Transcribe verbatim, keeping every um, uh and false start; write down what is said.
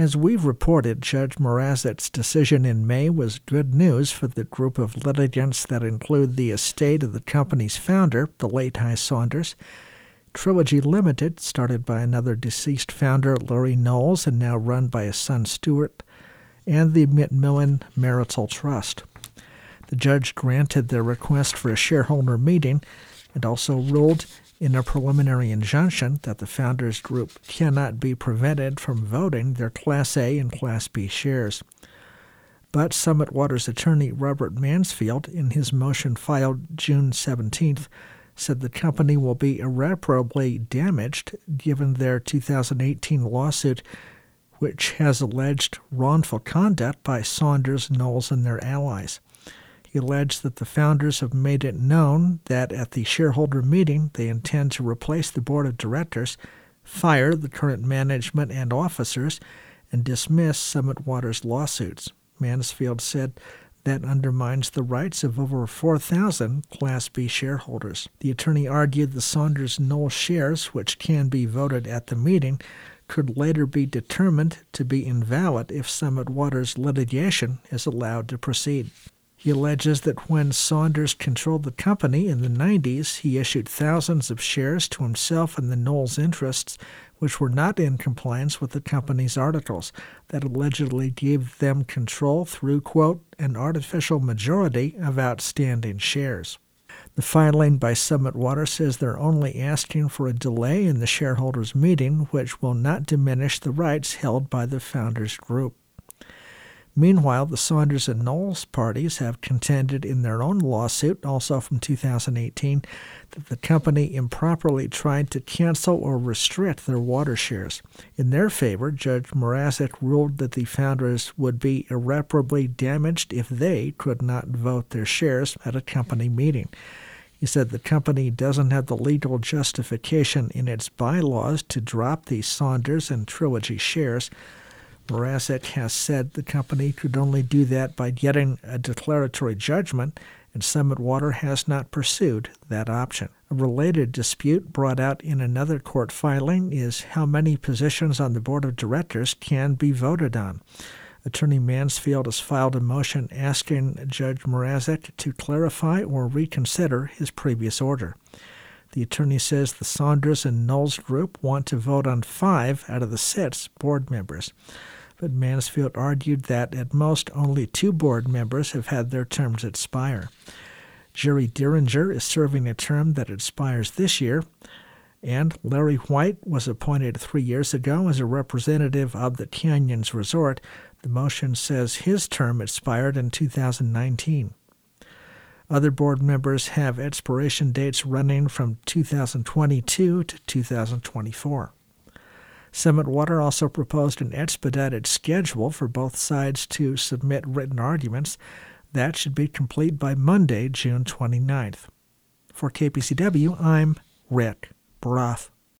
As we've reported, Judge Mrazek's decision in May was good news for the group of litigants that include the estate of the company's founder, the late Hy Saunders, Trilogy Limited, started by another deceased founder, Larry Knowles, and now run by his son Stuart, and the McMillan Marital Trust. The judge granted their request for a shareholder meeting and also ruled in a preliminary injunction that the founders group cannot be prevented from voting their Class A and Class B shares. But Summit Water's attorney Robert Mansfield, in his motion filed June seventeenth, said the company will be irreparably damaged given their two thousand eighteen lawsuit, which has alleged wrongful conduct by Saunders, Knowles, and their allies. He alleged that the founders have made it known that at the shareholder meeting they intend to replace the board of directors, fire the current management and officers, and dismiss Summit Water's lawsuits. Mansfield said that undermines the rights of over four thousand Class B shareholders. The attorney argued the Saunders-Knowles shares, which can be voted at the meeting, could later be determined to be invalid if Summit Water's litigation is allowed to proceed. He alleges that when Saunders controlled the company in the nineties, he issued thousands of shares to himself and the Knowles interests, which were not in compliance with the company's articles that allegedly gave them control through, quote, an artificial majority of outstanding shares. The filing by Summit Water says they're only asking for a delay in the shareholders' meeting, which will not diminish the rights held by the founders' group. Meanwhile, the Saunders and Knowles parties have contended in their own lawsuit, also from two thousand eighteen, that the company improperly tried to cancel or restrict their water shares. In their favor, Judge Mrazek ruled that the founders would be irreparably damaged if they could not vote their shares at a company meeting. He said the company doesn't have the legal justification in its bylaws to drop the Saunders and Trilogy shares. Mrazek has said the company could only do that by getting a declaratory judgment, and Summit Water has not pursued that option. A related dispute brought out in another court filing is how many positions on the board of directors can be voted on. Attorney Mansfield has filed a motion asking Judge Mrazek to clarify or reconsider his previous order. The attorney says the Saunders and Knowles group want to vote on five out of the six board members. But Mansfield argued that at most only two board members have had their terms expire. Jerry Diringer is serving a term that expires this year, and Larry White was appointed three years ago as a representative of the Canyons Resort. The motion says his term expired in two thousand nineteen. Other board members have expiration dates running from two thousand twenty-two to two thousand twenty-four. Summit Water also proposed an expedited schedule for both sides to submit written arguments. That should be complete by Monday, June twenty-ninth. For K P C W, I'm Rick Broth.